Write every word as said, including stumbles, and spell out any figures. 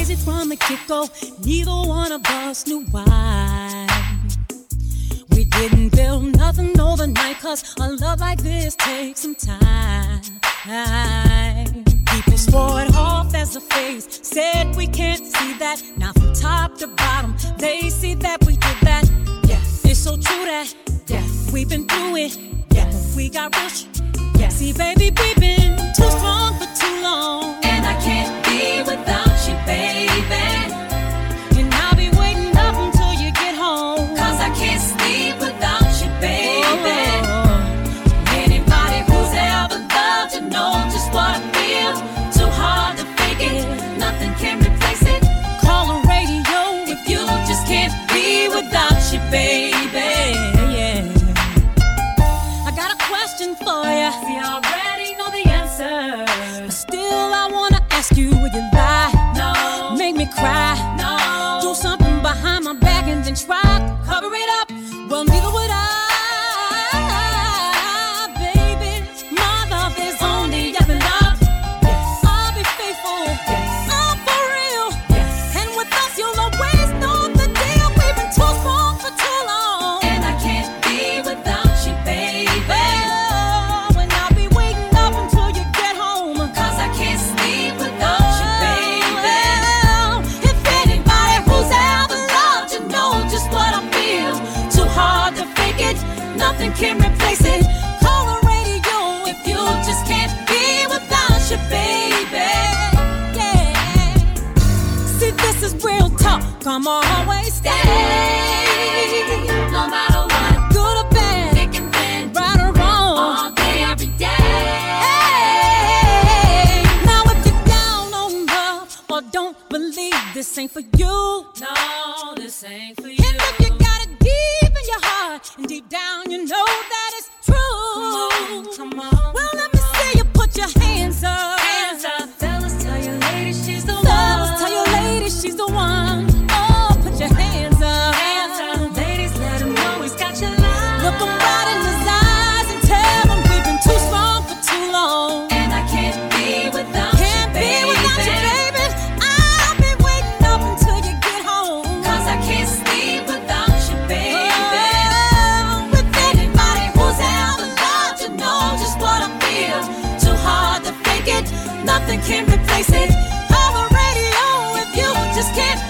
crazy from the get-go. Neither one of us knew why. We didn't build nothing overnight, cause a love like this takes some time. People swore it off as a phase, said we can't see that. Now from top to bottom, they see that we did that. Yeah, it's so true that yeah, we've been through it. Yeah, we got rich. Yeah, see baby, we've been too strong for too long, and I can't be without you, baby. And I'll be waiting up until you get home, cause I can't sleep without you, baby. Oh. Anybody who's ever loved you know just what I feel. Too hard to fake it, nothing can replace it. Call the radio if you just can't be without you, baby. Yeah. I got a question for you. See, I already know the answer, but still I wanna ask you, would you lie? No. Make me cry? No. Do something behind my back and then try to cover it up? Well, neither would I, baby. My love is only up and up. Yes. I'll be faithful. Yes. I'm for real. Yes. And with us, you'll always know the deal. We've been too strong for too long, and I can't be without you, baby. Oh, and I'll be waiting up until you get home, cause I can't sleep without you, baby. Oh, if anybody who's ever loved you know just what I feel. Too hard to fake it, nothing can replace it. Call the radio if you just can't be without you, baby. Yeah. See, this is real talk. I'ma always stay, no matter what, good or bad, thick and thin, right or wrong, all day, every day. Hey, now if you're down on love or don't believe this ain't for you, no, this ain't for you. And if you got it deep in your heart and deep down you know that it's true, come on, come on. Well, let me see you put your hands up. Hands up. Fellas, tell your lady she's the one. Fellas, tell your lady she's the one. Oh, put your hands up. Hands up. Ladies, let him know he's got your love. Look him right in his eyes and tell him we've been too strong for too long, and I can't be without can't you, baby. Can't be without you, baby. I'll be waiting up until you get home, cause I can't sleep without you, baby. Oh, with anybody who's ever loved you know just what I feel. Too hard to fake it, nothing can replace it. Call the radio if you just can't